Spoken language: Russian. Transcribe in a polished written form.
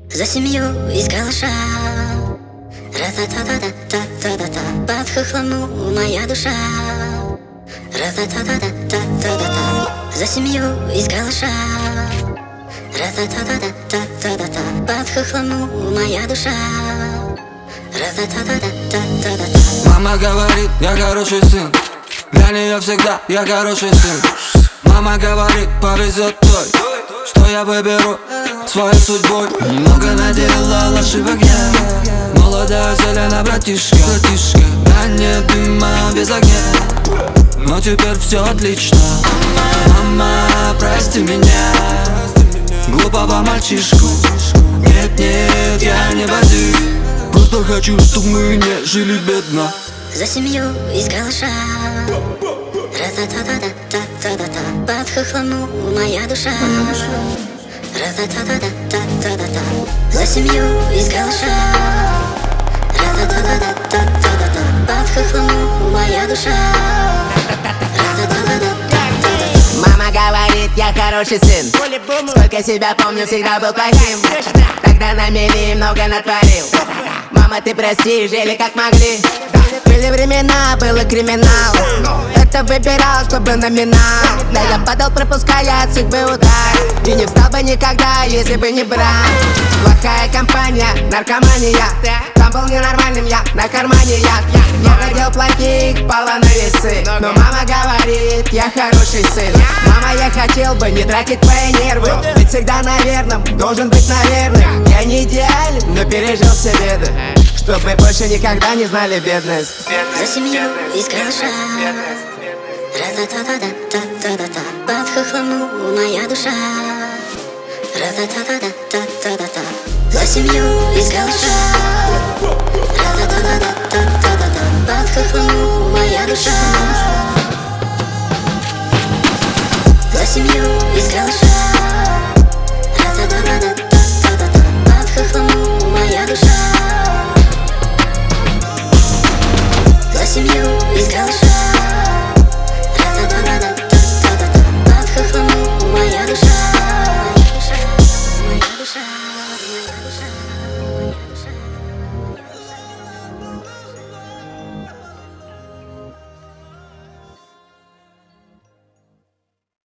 За семью из галаша, ра-та-та-та-та-та-та-та, под хохлому моя душа, ра-та-та-та-та-та-та-та. За семью из галаша, ра-та-та-та-та-та-та-та, под хохлому моя душа, ра-та-та-та-та-та-та-та. Мама говорит, я хороший сын, для нее всегда я хороший сын. Мама говорит, повезет той, что я выберу своей судьбой. Много наделал ошибок я, молодая зелена братишка. Да нет дыма без огня, но теперь все отлично. Мама, прости меня, глупого мальчишку. Нет, нет, я не воды, просто хочу, чтобы мы не жили бедно. За семью из галаша, ра-та-та-та-та-та-та-та, под хохлому моя душа, ра-та-та-та-та-та-та-та. За семью из галаша, ра-та-та-та-та-та-та-та, под хохлому моя душа, ра-та-та-та-та-та-та-та. Мама говорит, я хороший сын. Сколько себя помню, всегда был плохим. Тогда на мели много натворил. Мама, ты прости, жили как могли. Были времена, было криминал. Это выбирал, чтобы номинал. Да я падал, пропуская от судьбы удар. И не встал бы никогда, если бы не брат. Плохая компания, наркомания. Там был ненормальным я, на кармане я. Я хотел плохих, пала на весы. Но мама говорит, я хороший сын. Мама, я хотел бы не тратить твои нервы. Ведь всегда на верном, должен быть наверным. Я не идеален, но пережил все беды, чтоб мы больше никогда не знали бедность. За семью из галаша, ра-та-та-та-та-та-та-та, под хохлому моя душа, ра-та-та-та-та-та-та-та. За семью из галаша, ра-та-та-та-та-та-та-та, под хохлому моя душа. За семью из галаша, ра-та-та-та-та-та-та-та, под хохлому моя душа. За семью из галаша, ра-та-та-та-та-та-та-та, под хохлому моя душа, моя душа, моя душа, моя душа.